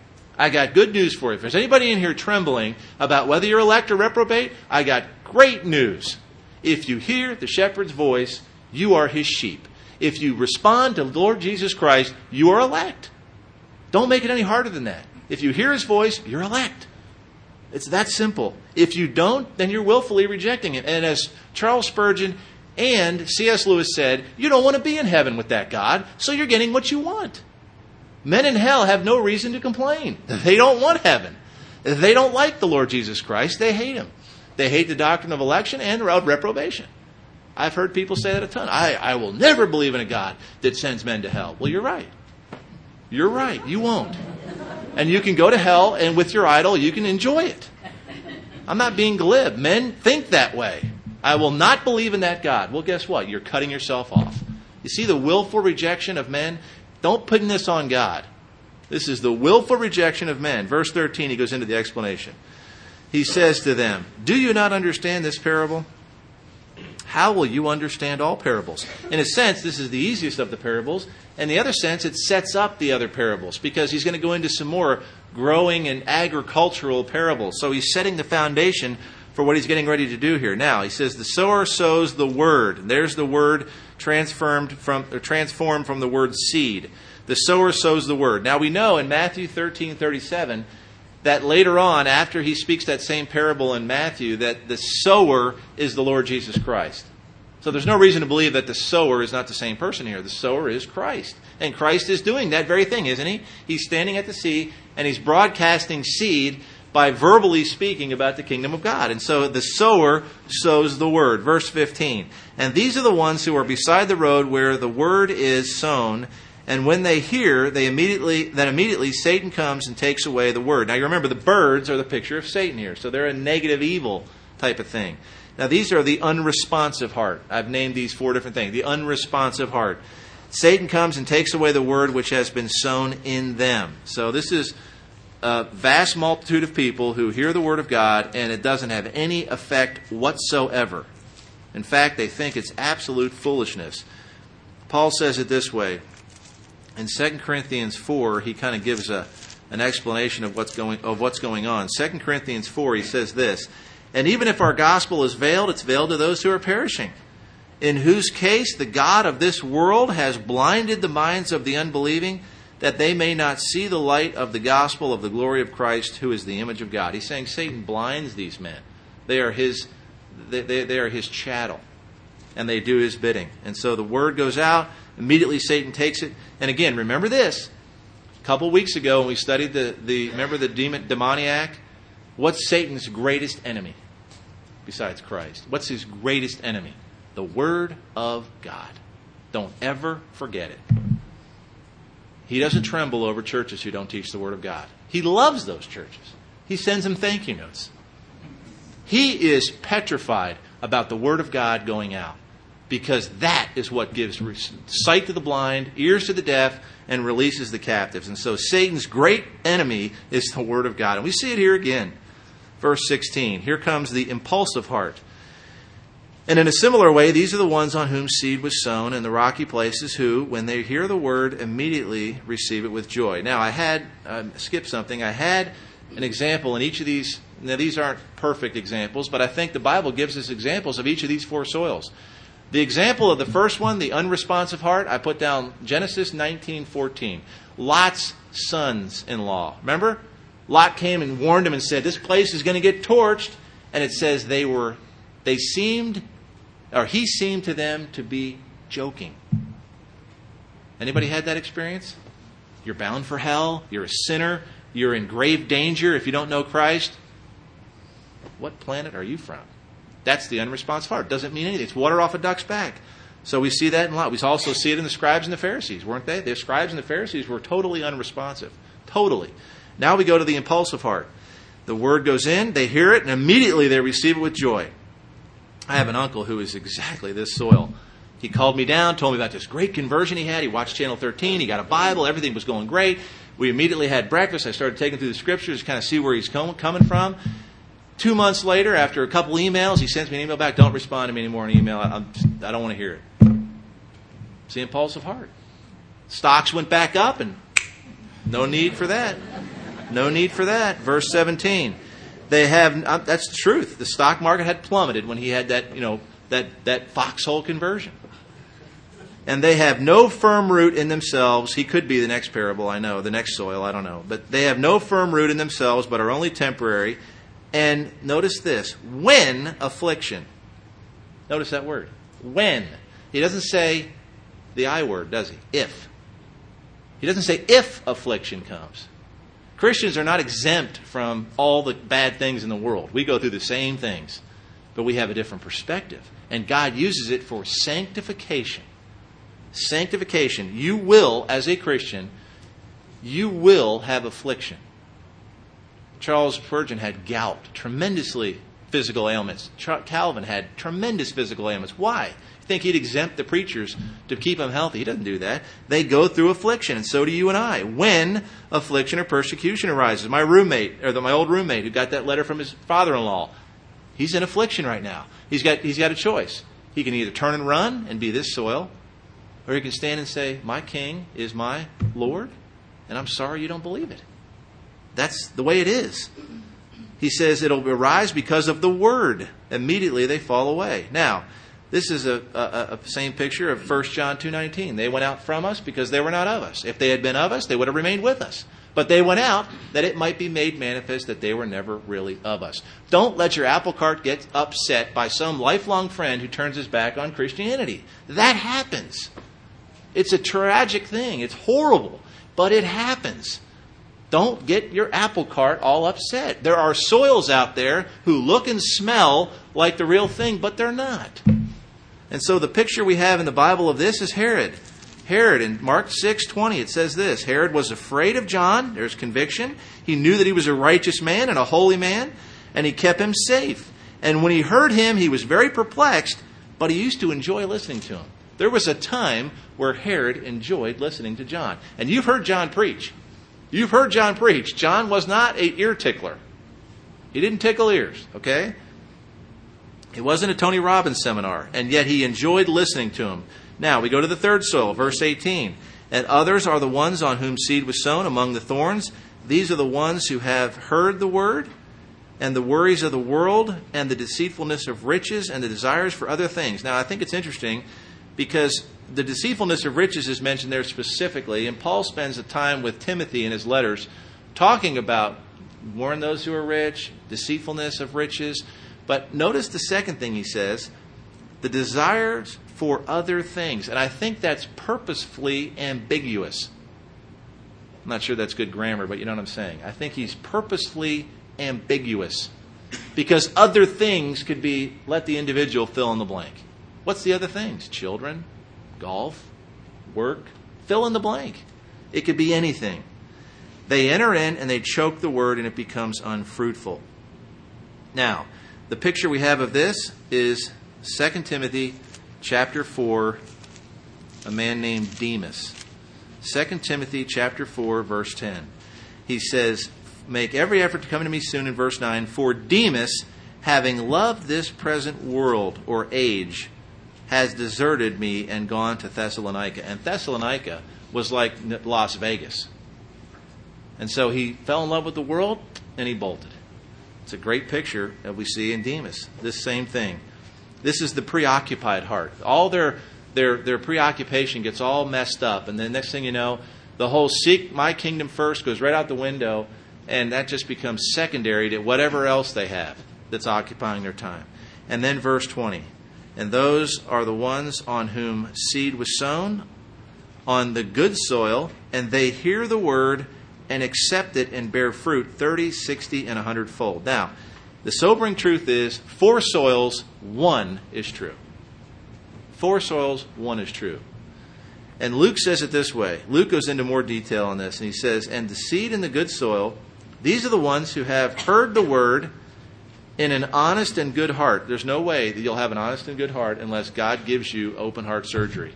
If there's anybody in here trembling about whether you're elect or reprobate, I got great news. If you hear the shepherd's voice, you are his sheep. If you respond to the Lord Jesus Christ, you are elect. Don't make it any harder than that. If you hear his voice, you're elect. It's that simple. If you don't, then you're willfully rejecting it. And as Charles Spurgeon and C.S. Lewis said, you don't want to be in heaven with that God, so you're getting what you want. Men in hell have no reason to complain. They don't want heaven. They don't like the Lord Jesus Christ. They hate him. They hate the doctrine of election and of reprobation. I've heard people say that a ton. I will never believe in a God that sends men to hell. Well, you're right. You're right. You won't. And you can go to hell, and with your idol, you can enjoy it. I'm not being glib. Men think that way. I will not believe in that God. Well, guess what? You're cutting yourself off. You see the willful rejection of men? Don't put this on God. This is the willful rejection of men. Verse 13, he goes into the explanation. He says to them, do you not understand this parable? How will you understand all parables? In a sense, this is the easiest of the parables. In the other sense, it sets up the other parables because he's going to go into some more growing and agricultural parables. So he's setting the foundation for what he's getting ready to do here. Now, he says, the sower sows the word. There's the word transformed from the word seed. The sower sows the word. Now, we know in Matthew 13:37 that later on, after he speaks that same parable in Matthew, that the sower is the Lord Jesus Christ. So there's no reason to believe that the sower is not the same person here. The sower is Christ. And Christ is doing that very thing, isn't he? He's standing at the sea and he's broadcasting seed by verbally speaking about the kingdom of God. And so the sower sows the word. Verse 15. And these are the ones who are beside the road where the word is sown. And when they hear, immediately Satan comes and takes away the word. Now you remember the birds are the picture of Satan here. So they're a negative evil type of thing. Now these are the unresponsive heart. I've named these 4 different things. The unresponsive heart. Satan comes and takes away the word which has been sown in them. So this is a vast multitude of people who hear the word of God and it doesn't have any effect whatsoever. In fact, they think it's absolute foolishness. Paul says it this way. In 2 Corinthians 4, he kind of gives an explanation of what's going on. 2 Corinthians 4, he says this, and even if our gospel is veiled, it's veiled to those who are perishing, in whose case the God of this world has blinded the minds of the unbelieving, that they may not see the light of the gospel of the glory of Christ, who is the image of God. He's saying Satan blinds these men. They are his chattel, and they do his bidding. And so the word goes out. Immediately Satan takes it. And again, remember this. A couple weeks ago when we studied remember the demoniac? What's Satan's greatest enemy besides Christ? What's his greatest enemy? The Word of God. Don't ever forget it. He doesn't tremble over churches who don't teach the Word of God. He loves those churches. He sends them thank you notes. He is petrified about the Word of God going out. Because that is what gives sight to the blind, ears to the deaf, and releases the captives. And so Satan's great enemy is the Word of God. And we see it here again. Verse 16. Here comes the impulsive heart. And in a similar way, these are the ones on whom seed was sown in the rocky places who, when they hear the Word, immediately receive it with joy. Now, I skipped something. I had an example in each of these Now, these aren't perfect examples, but I think the Bible gives us examples of each of these 4 soils. The example of the first one, the unresponsive heart, I put down Genesis 19:14. Lot's sons-in-law. Remember? Lot came and warned him and said, this place is going to get torched. And it says he seemed to them to be joking. Anybody had that experience? You're bound for hell. You're a sinner. You're in grave danger if you don't know Christ. What planet are you from? That's the unresponsive heart. It doesn't mean anything. It's water off a duck's back. So we see that in Lot. We also see it in the scribes and the Pharisees, weren't they? The scribes and the Pharisees were totally unresponsive. Totally. Now we go to the impulsive heart. The word goes in, they hear it, and immediately they receive it with joy. I have an uncle who is exactly this soil. He called me down, told me about this great conversion he had. He watched Channel 13. He got a Bible. Everything was going great. We immediately had breakfast. I started taking through the scriptures to kind of see where he's coming from. 2 months later, after a couple emails, he sends me an email back. Don't respond to me anymore in email. I don't want to hear it. It's the impulsive heart. Stocks went back up, and no need for that. No need for that. Verse 17. That's the truth. The stock market had plummeted when he had that foxhole conversion. And they have no firm root in themselves. He could be the next parable, I know. The next soil, I don't know. But they have no firm root in themselves, but are only temporary. And notice this. When affliction. Notice that word. When. He doesn't say the I word, does he? If. He doesn't say if affliction comes. Christians are not exempt from all the bad things in the world. We go through the same things, but we have a different perspective. And God uses it for sanctification. Sanctification. You will, as a Christian, you will have affliction. Charles Spurgeon had gout, tremendously physical ailments. Calvin had tremendous physical ailments. Why? You think he'd exempt the preachers to keep them healthy? He doesn't do that. They go through affliction, and so do you and I. When affliction or persecution arises. My old roommate who got that letter from his father-in-law, he's in affliction right now. He's got a choice. He can either turn and run and be this soil, or he can stand and say, my King is my Lord, and I'm sorry you don't believe it. That's the way it is. He says it'll arise because of the word. Immediately they fall away. Now, this is a same picture of 1 John 2:19. They went out from us because they were not of us. If they had been of us, they would have remained with us. But they went out that it might be made manifest that they were never really of us. Don't let your apple cart get upset by some lifelong friend who turns his back on Christianity. That happens. It's a tragic thing. It's horrible. But it happens. Don't get your apple cart all upset. There are soils out there who look and smell like the real thing, but they're not. And so the picture we have in the Bible of this is Herod. Herod, in Mark 6:20, it says this. Herod was afraid of John. There's conviction. He knew that he was a righteous man and a holy man, and he kept him safe. And when he heard him, he was very perplexed, but he used to enjoy listening to him. There was a time where Herod enjoyed listening to John. And you've heard John preach. You've heard John preach. John was not an ear tickler. He didn't tickle ears, okay? It wasn't a Tony Robbins seminar, and yet he enjoyed listening to him. Now, we go to the third soil, verse 18. And others are the ones on whom seed was sown among the thorns. These are the ones who have heard the word, and the worries of the world, and the deceitfulness of riches, and the desires for other things. Now, I think it's interesting because the deceitfulness of riches is mentioned there specifically, and Paul spends a time with Timothy in his letters talking about warn those who are rich, deceitfulness of riches. But notice the second thing he says, the desires for other things. And I think that's purposefully ambiguous. I'm not sure that's good grammar, but you know what I'm saying. I think he's purposefully ambiguous. Because other things could be, let the individual fill in the blank. What's the other things? Children, golf, work, fill in the blank. It could be anything. They enter in and they choke the word and it becomes unfruitful. Now, the picture we have of this is 2 Timothy chapter 4, a man named Demas. 2 Timothy chapter 4, verse 10. He says, make every effort to come to me soon, in verse 9, for Demas, having loved this present world or age, has deserted me and gone to Thessalonica. And Thessalonica was like Las Vegas. And so he fell in love with the world and he bolted. It's a great picture that we see in Demas. This same thing. This is the preoccupied heart. All their preoccupation gets all messed up. And then next thing you know, the whole seek my kingdom first goes right out the window. And that just becomes secondary to whatever else they have that's occupying their time. And then verse 20. And those are the ones on whom seed was sown on the good soil, and they hear the word and accept it and bear fruit 30, 60, and 100-fold. Now, the sobering truth is 4 soils, 1 is true. 4 soils, 1 is true. And Luke says it this way. Luke goes into more detail on this, and he says, and the seed in the good soil, these are the ones who have heard the word in an honest and good heart. There's no way that you'll have an honest and good heart unless God gives you open heart surgery.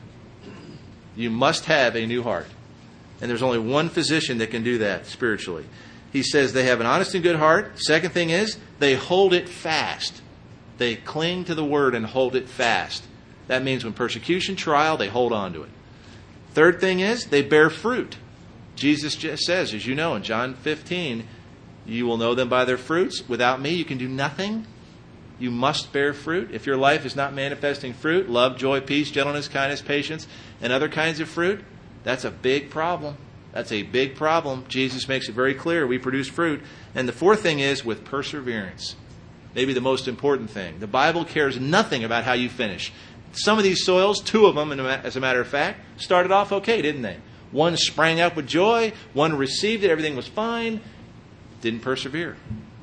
You must have a new heart. And there's only one physician that can do that spiritually. He says they have an honest and good heart. Second thing is, they hold it fast. They cling to the word and hold it fast. That means when persecution, trial, they hold on to it. Third thing is, they bear fruit. Jesus just says, as you know, in John 15, you will know them by their fruits. Without me, you can do nothing. You must bear fruit. If your life is not manifesting fruit, love, joy, peace, gentleness, kindness, patience, and other kinds of fruit, that's a big problem. That's a big problem. Jesus makes it very clear. We produce fruit. And the fourth thing is with perseverance. Maybe the most important thing. The Bible cares nothing about how you finish. Some of these soils, 2 of them, as a matter of fact, started off okay, didn't they? One sprang up with joy. One received it. Everything was fine. Didn't persevere.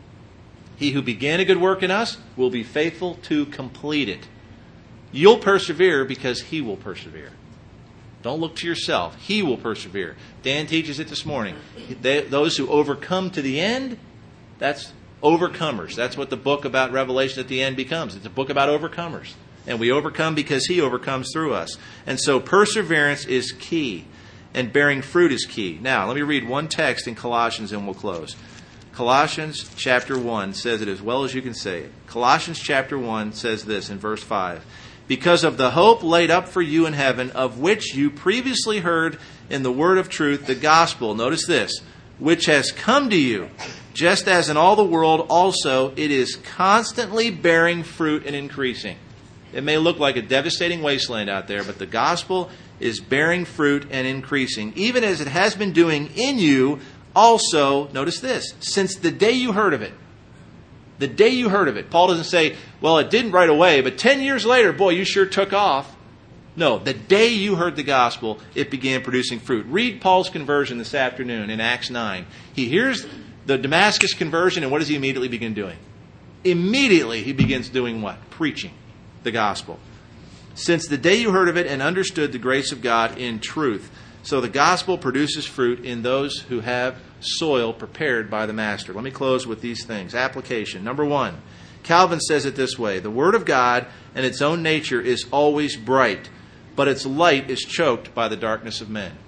He who began a good work in us will be faithful to complete it. You'll persevere because he will persevere. Don't look to yourself. He will persevere. Dan teaches it this morning. Those who overcome to the end, that's overcomers. That's what the book about Revelation at the end becomes. It's a book about overcomers. And we overcome because he overcomes through us. And so perseverance is key. And bearing fruit is key. Now, let me read one text in Colossians and we'll close. Colossians chapter 1 says it as well as you can say it. Colossians chapter 1 says this in verse 5. Because of the hope laid up for you in heaven, of which you previously heard in the word of truth, the gospel, notice this, which has come to you, just as in all the world also it is constantly bearing fruit and increasing. It may look like a devastating wasteland out there, but the gospel is bearing fruit and increasing, even as it has been doing in you also, notice this, since the day you heard of it. The day you heard of it. Paul doesn't say, well, it didn't right away, but 10 years later, boy, you sure took off. No, the day you heard the gospel, it began producing fruit. Read Paul's conversion this afternoon in Acts 9. He hears the Damascus conversion, and what does he immediately begin doing? Immediately he begins doing what? Preaching the gospel. Since the day you heard of it and understood the grace of God in truth. So the gospel produces fruit in those who have soil prepared by the master. Let me close with these things. Application. Number 1, Calvin says it this way. The word of God and its own nature is always bright, but its light is choked by the darkness of men.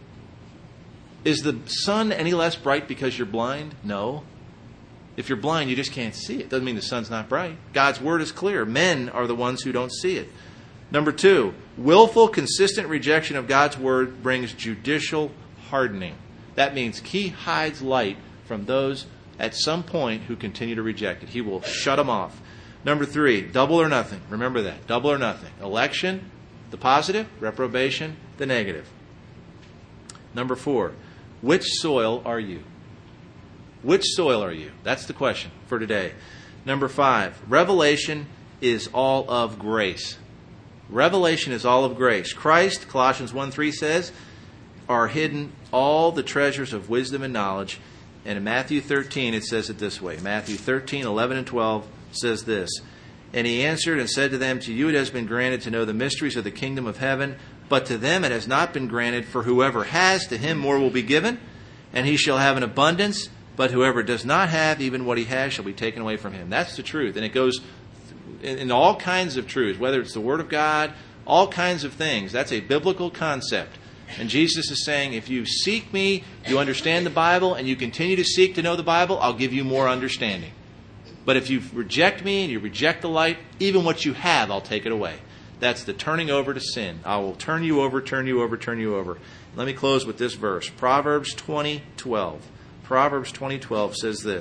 Is the sun any less bright because you're blind? No. If you're blind, you just can't see it. Doesn't mean the sun's not bright. God's word is clear. Men are the ones who don't see it. Number 2, willful, consistent rejection of God's word brings judicial hardening. That means he hides light from those at some point who continue to reject it. He will shut them off. Number 3, double or nothing. Remember that. Double or nothing. Election, the positive. Reprobation, the negative. Number 4, which soil are you? Which soil are you? That's the question for today. Number 5, revelation is all of grace. Revelation is all of grace. Christ, Colossians 1:3 says, are hidden all the treasures of wisdom and knowledge. And in Matthew 13, it says it this way. Matthew 13, 11 and 12 says this. And he answered and said to them, to you it has been granted to know the mysteries of the kingdom of heaven, but to them it has not been granted, for whoever has, to him more will be given, and he shall have an abundance, but whoever does not have, even what he has shall be taken away from him. That's the truth. And it goes in all kinds of truths, whether it's the Word of God, all kinds of things. That's a biblical concept. And Jesus is saying, if you seek me, you understand the Bible, and you continue to seek to know the Bible, I'll give you more understanding. But if you reject me and you reject the light, even what you have, I'll take it away. That's the turning over to sin. I will turn you over, turn you over, turn you over. Let me close with this verse. Proverbs 20:12. Proverbs 20:12 says this.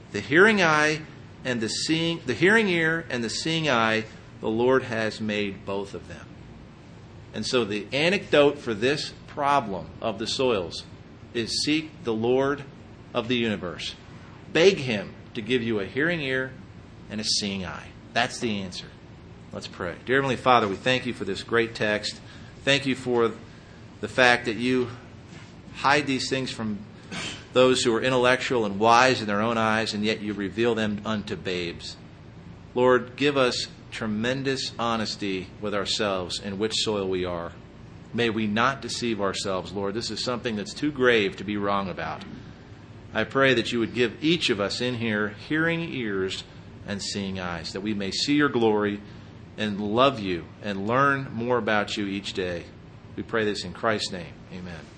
The hearing eye and the hearing ear and the seeing eye, the Lord has made both of them. And so the antidote for this problem of the soils is seek the Lord of the universe. Beg him to give you a hearing ear and a seeing eye. That's the answer. Let's pray. Dear Heavenly Father, we thank you for this great text. Thank you for the fact that you hide these things from those who are intellectual and wise in their own eyes, and yet you reveal them unto babes. Lord, give us tremendous honesty with ourselves in which soil we are. May we not deceive ourselves, Lord. This is something that's too grave to be wrong about. I pray that you would give each of us in here hearing ears and seeing eyes, that we may see your glory and love you and learn more about you each day. We pray this in Christ's name. Amen.